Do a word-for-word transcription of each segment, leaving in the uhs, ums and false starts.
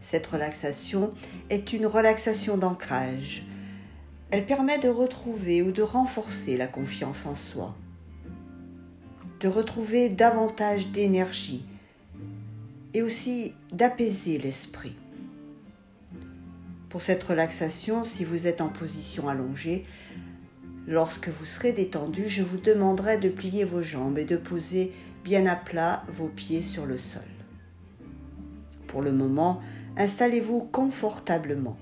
Cette relaxation est une relaxation d'ancrage. Elle permet de retrouver ou de renforcer la confiance en soi, de retrouver davantage d'énergie et aussi d'apaiser l'esprit. Pour cette relaxation, si vous êtes en position allongée, lorsque vous serez détendu, je vous demanderai de plier vos jambes et de poser bien à plat vos pieds sur le sol. Pour le moment, installez-vous confortablement.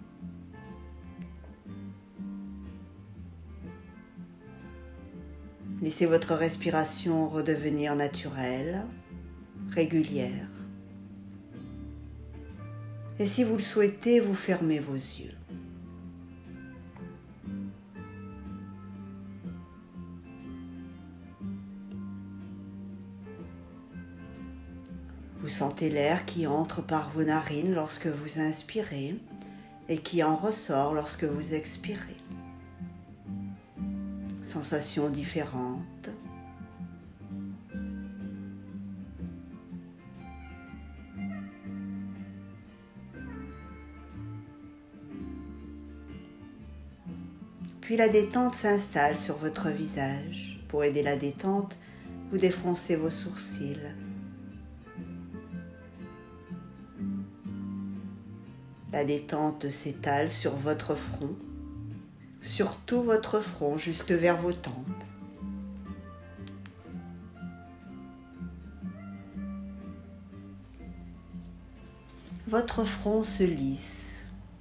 Laissez votre respiration redevenir naturelle, régulière. Et si vous le souhaitez, vous fermez vos yeux. Vous sentez l'air qui entre par vos narines lorsque vous inspirez et qui en ressort lorsque vous expirez. Sensations différentes. Puis la détente s'installe sur votre visage. Pour aider la détente, vous défroncez vos sourcils. La détente s'étale sur votre front, sur tout votre front jusque vers vos tempes. Votre front se lisse.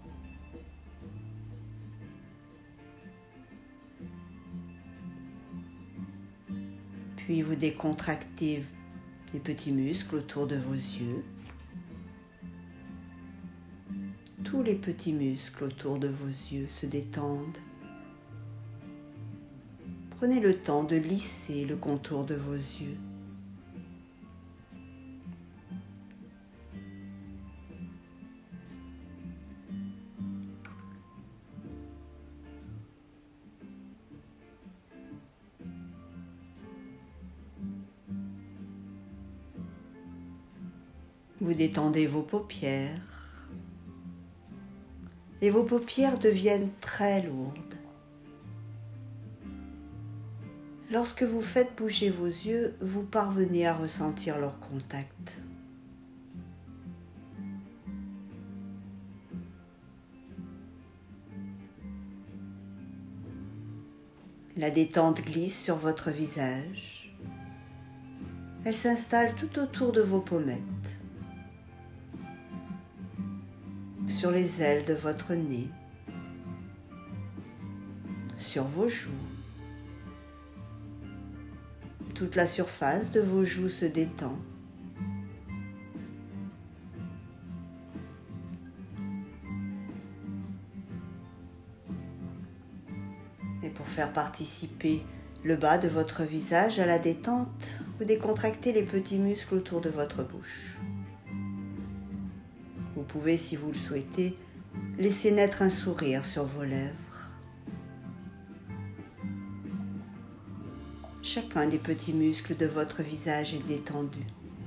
Puis vous décontractez les petits muscles autour de vos yeux. Tous les petits muscles autour de vos yeux se détendent. Prenez le temps de lisser le contour de vos yeux. Vous détendez vos paupières. Et vos paupières deviennent très lourdes. Lorsque vous faites bouger vos yeux, vous parvenez à ressentir leur contact. La détente glisse sur votre visage. Elle s'installe tout autour de vos pommettes, sur les ailes de votre nez, sur vos joues. Toute la surface de vos joues se détend. Et pour faire participer le bas de votre visage à la détente, vous décontractez les petits muscles autour de votre bouche. Vous pouvez, si vous le souhaitez, laisser naître un sourire sur vos lèvres. Chacun des petits muscles de votre visage est détendu.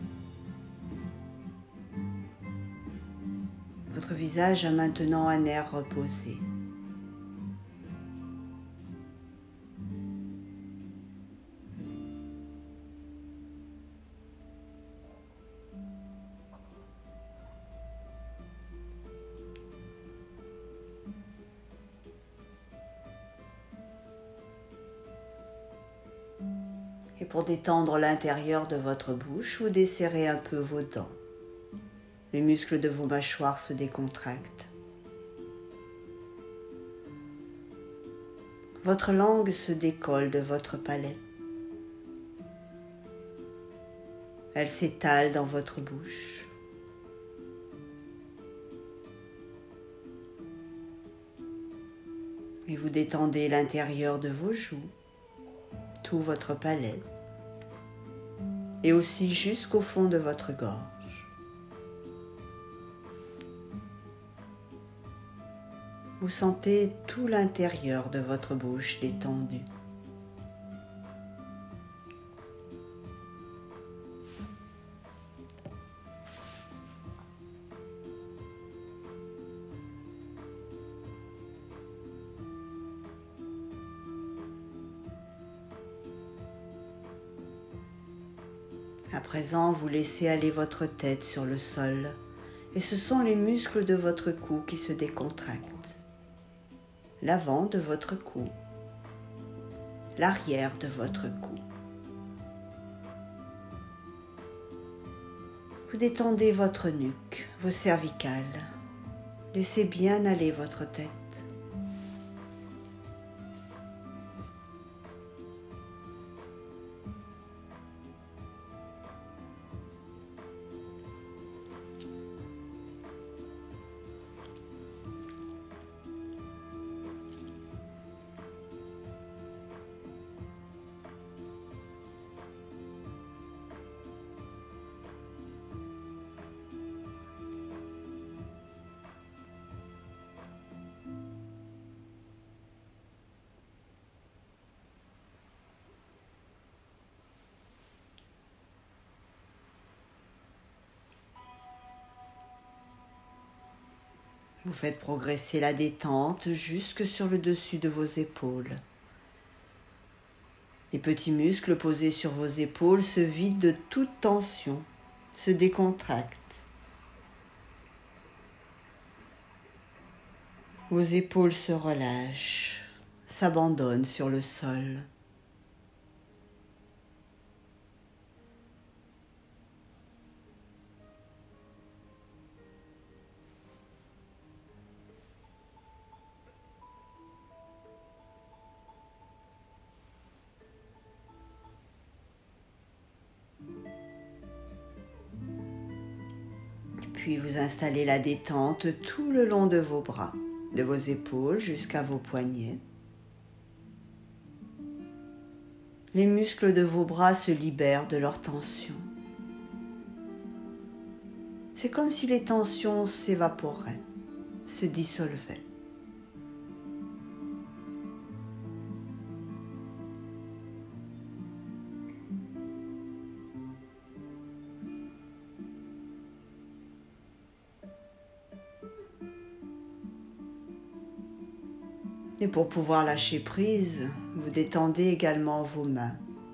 Votre visage a maintenant un air reposé. Et pour détendre l'intérieur de votre bouche, vous desserrez un peu vos dents. Les muscles de vos mâchoires se décontractent. Votre langue se décolle de votre palais. Elle s'étale dans votre bouche. Et vous détendez l'intérieur de vos joues, tout votre palais, et aussi jusqu'au fond de votre gorge. Vous sentez tout l'intérieur de votre bouche détendu. À présent, vous laissez aller votre tête sur le sol et ce sont les muscles de votre cou qui se décontractent. L'avant de votre cou, l'arrière de votre cou. Vous détendez votre nuque, vos cervicales. Laissez bien aller votre tête. Vous faites progresser la détente jusque sur le dessus de vos épaules. Les petits muscles posés sur vos épaules se vident de toute tension, se décontractent. Vos épaules se relâchent, s'abandonnent sur le sol. Puis vous installez la détente tout le long de vos bras, de vos épaules jusqu'à vos poignets. Les muscles de vos bras se libèrent de leur tension. C'est comme si les tensions s'évaporaient, se dissolvaient. Et pour pouvoir lâcher prise, vous détendez également vos mains,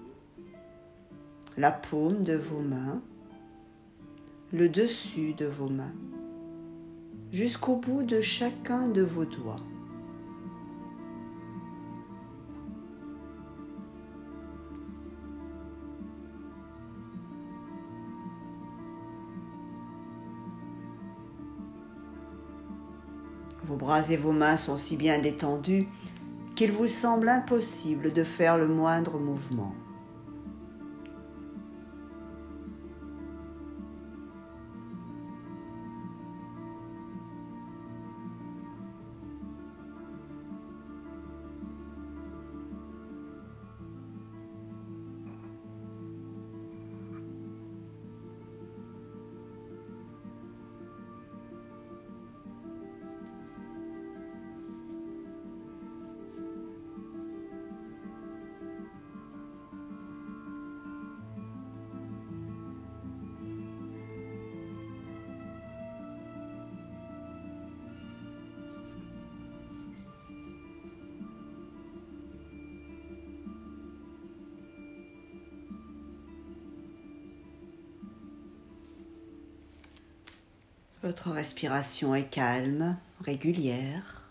la paume de vos mains, le dessus de vos mains, jusqu'au bout de chacun de vos doigts. Vos bras et vos mains sont si bien détendus qu'il vous semble impossible de faire le moindre mouvement. Votre respiration est calme, régulière.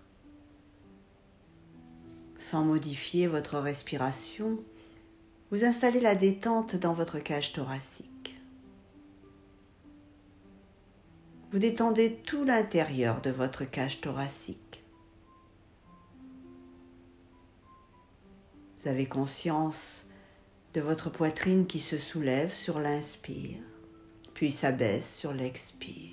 Sans modifier votre respiration, vous installez la détente dans votre cage thoracique. Vous détendez tout l'intérieur de votre cage thoracique. Vous avez conscience de votre poitrine qui se soulève sur l'inspire, puis s'abaisse sur l'expire.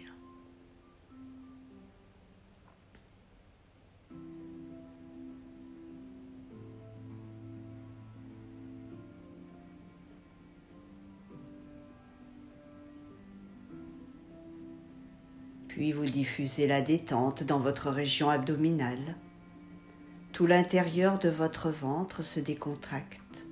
Puis vous diffusez la détente dans votre région abdominale. Tout l'intérieur de votre ventre se décontracte.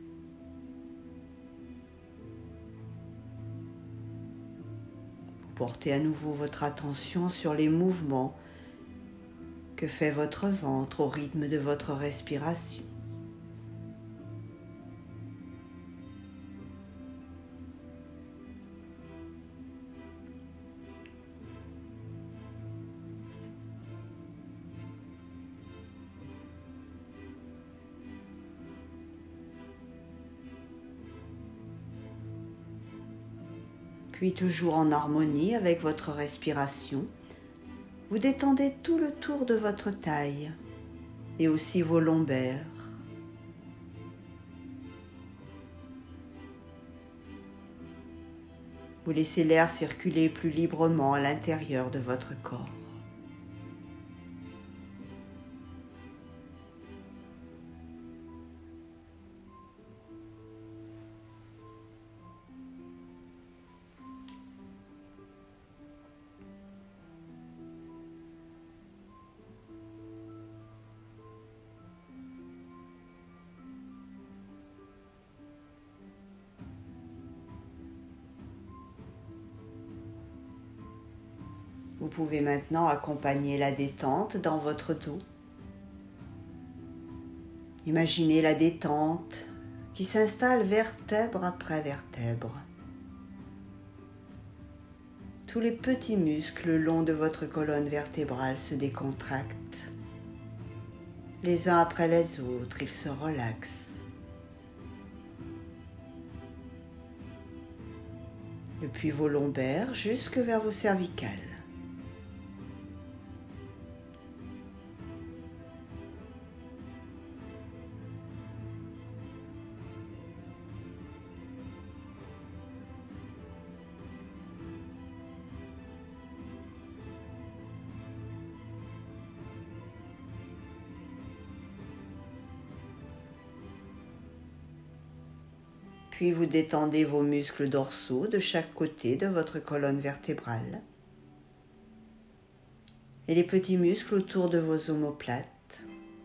Vous portez à nouveau votre attention sur les mouvements que fait votre ventre au rythme de votre respiration. Puis toujours en harmonie avec votre respiration, vous détendez tout le tour de votre taille et aussi vos lombaires. Vous laissez l'air circuler plus librement à l'intérieur de votre corps. Vous pouvez maintenant accompagner la détente dans votre dos. Imaginez la détente qui s'installe vertèbre après vertèbre. Tous les petits muscles le long de votre colonne vertébrale se décontractent. Les uns après les autres, ils se relaxent. Depuis vos lombaires jusque vers vos cervicales. Puis vous détendez vos muscles dorsaux de chaque côté de votre colonne vertébrale et les petits muscles autour de vos omoplates.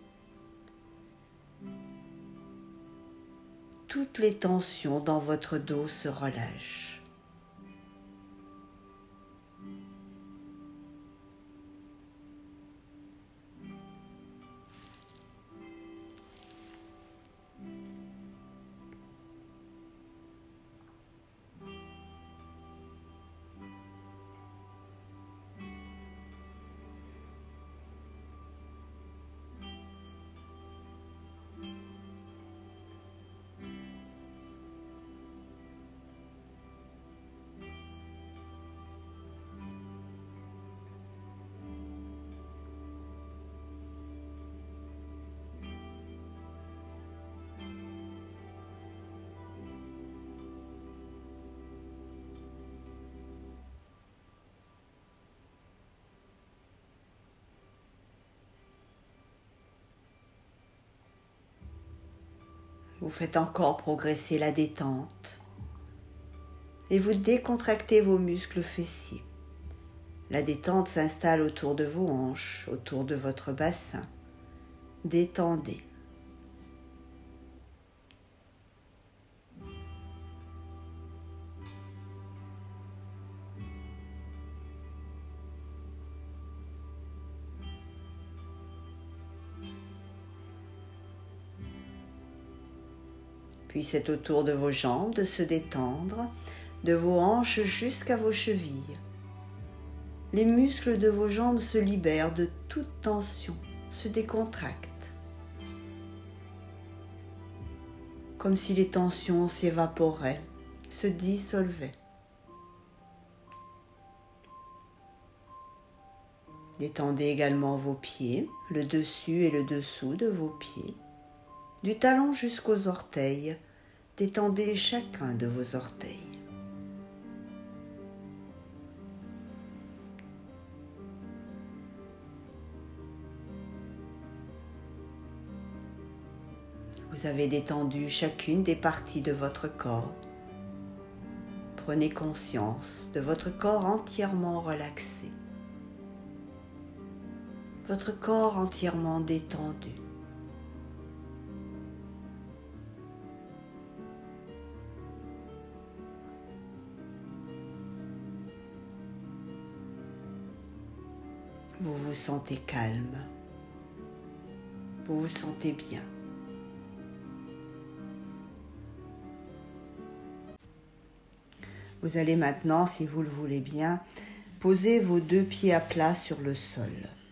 Toutes les tensions dans votre dos se relâchent. Vous faites encore progresser la détente et vous décontractez vos muscles fessiers. La détente s'installe autour de vos hanches, autour de votre bassin. Détendez. Puis c'est au tour de vos jambes de se détendre, de vos hanches jusqu'à vos chevilles. Les muscles de vos jambes se libèrent de toute tension, se décontractent. Comme si les tensions s'évaporaient, se dissolvaient. Détendez également vos pieds, le dessus et le dessous de vos pieds. Du talon jusqu'aux orteils, détendez chacun de vos orteils. Vous avez détendu chacune des parties de votre corps. Prenez conscience de votre corps entièrement relaxé. Votre corps entièrement détendu. Vous vous sentez calme, vous vous sentez bien. Vous allez maintenant, si vous le voulez bien, poser vos deux pieds à plat sur le sol.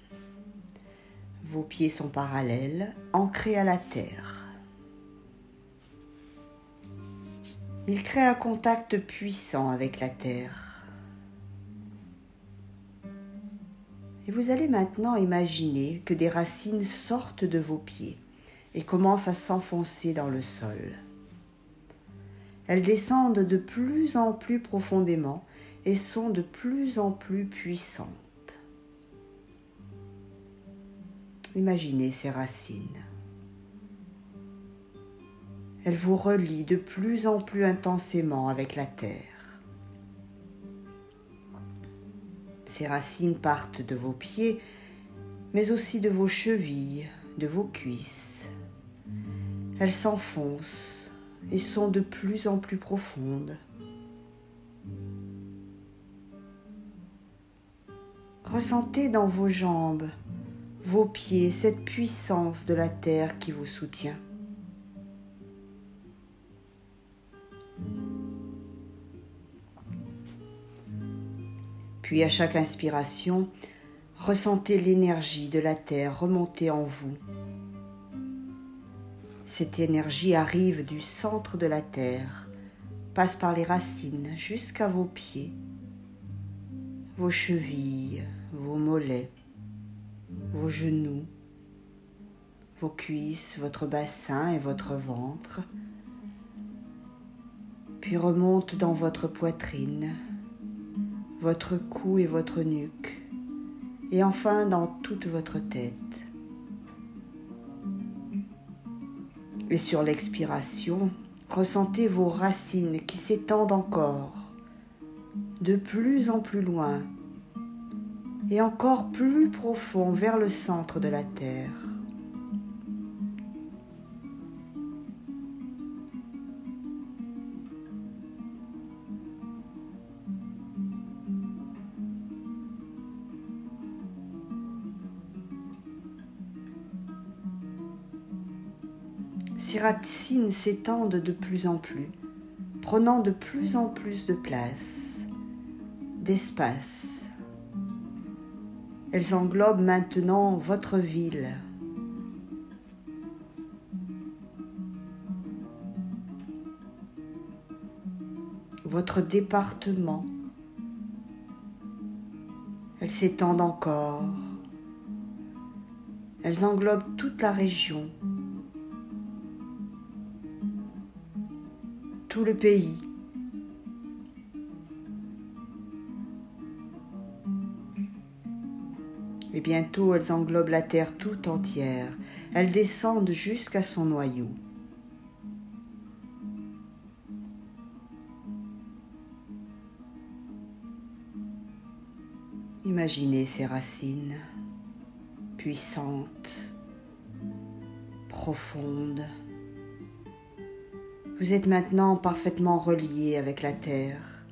Vos pieds sont parallèles, ancrés à la terre. Il crée un contact puissant avec la terre. Et vous allez maintenant imaginer que des racines sortent de vos pieds et commencent à s'enfoncer dans le sol. Elles descendent de plus en plus profondément et sont de plus en plus puissantes. Imaginez ces racines. Elles vous relient de plus en plus intensément avec la terre. Ces racines partent de vos pieds, mais aussi de vos chevilles, de vos cuisses. Elles s'enfoncent et sont de plus en plus profondes. Ressentez dans vos jambes, vos pieds, cette puissance de la terre qui vous soutient. Puis à chaque inspiration, ressentez l'énergie de la terre remonter en vous. Cette énergie arrive du centre de la terre, passe par les racines jusqu'à vos pieds, vos chevilles, vos mollets, vos genoux, vos cuisses, votre bassin et votre ventre, puis remonte dans votre poitrine, votre cou et votre nuque, et enfin dans toute votre tête. Et sur l'expiration, ressentez vos racines qui s'étendent encore, de plus en plus loin, et encore plus profond vers le centre de la terre. Ces racines s'étendent de plus en plus, prenant de plus en plus de place, d'espace. Elles englobent maintenant votre ville. Votre département. Elles s'étendent encore. Elles englobent toute la région. Tout le pays. Et bientôt, elles englobent la terre tout entière. Elles descendent jusqu'à son noyau. Imaginez ces racines puissantes, profondes. Vous êtes maintenant parfaitement relié avec la terre.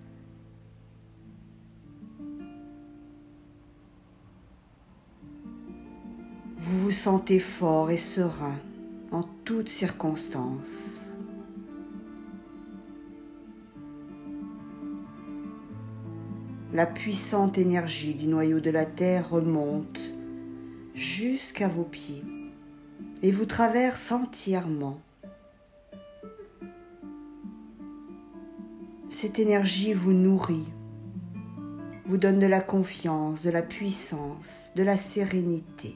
Vous vous sentez fort et serein en toutes circonstances. La puissante énergie du noyau de la terre remonte jusqu'à vos pieds et vous traverse entièrement. Cette énergie vous nourrit, vous donne de la confiance, de la puissance, de la sérénité.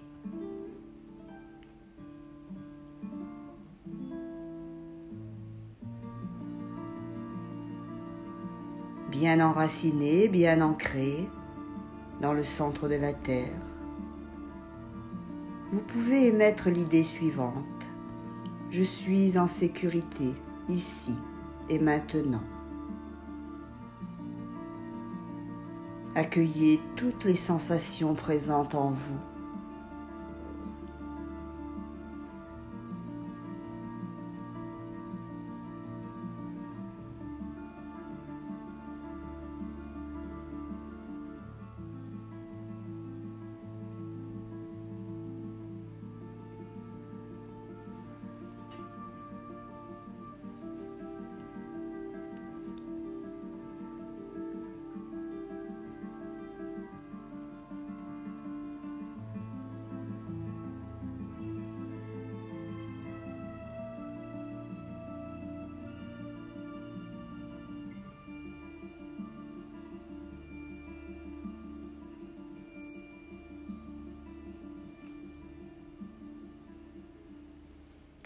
Bien enraciné, bien ancré dans le centre de la terre, vous pouvez émettre l'idée suivante. Je suis en sécurité, ici et maintenant. Accueillez toutes les sensations présentes en vous.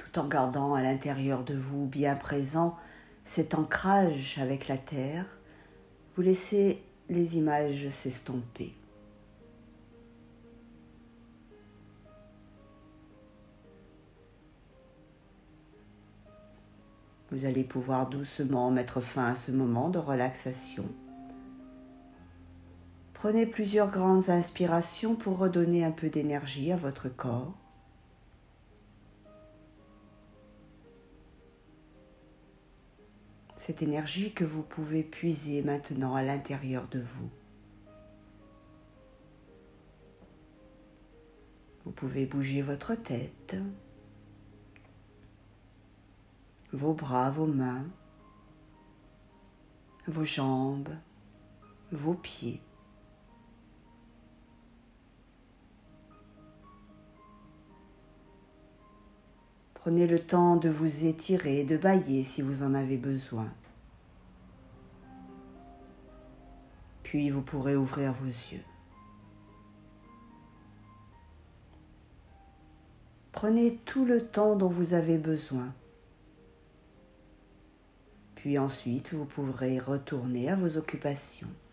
tout en gardant à l'intérieur de vous bien présent cet ancrage avec la terre. Vous laissez les images s'estomper. Vous allez pouvoir doucement mettre fin à ce moment de relaxation. Prenez plusieurs grandes inspirations pour redonner un peu d'énergie à votre corps. Cette énergie que vous pouvez puiser maintenant à l'intérieur de vous. Vous pouvez bouger votre tête, vos bras, vos mains, vos jambes, vos pieds. Prenez le temps de vous étirer, de bâiller si vous en avez besoin. Puis vous pourrez ouvrir vos yeux. Prenez tout le temps dont vous avez besoin. Puis ensuite, vous pourrez retourner à vos occupations.